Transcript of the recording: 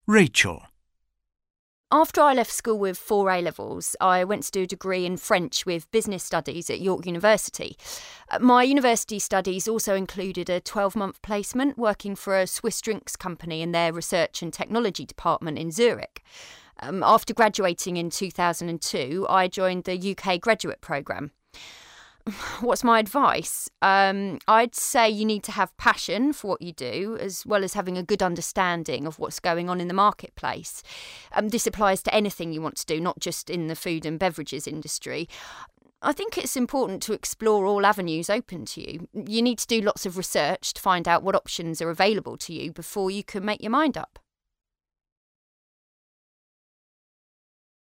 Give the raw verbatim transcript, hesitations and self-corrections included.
Rachel. After I left school with four A-levels, I went to do a degree in French with business studies at York University. Uh, My university studies also included a twelve-month placement working for a Swiss drinks company in their research and technology department in Zurich. Um, after graduating in two thousand two, I joined the U K graduate programme. What's my advice? Um, I'd say you need to have passion for what you do, as well as having a good understanding of what's going on in the marketplace. Um, this applies to anything you want to do, not just in the food and beverages industry. I think it's important to explore all avenues open to you. You need to do lots of research to find out what options are available to you before you can make your mind up.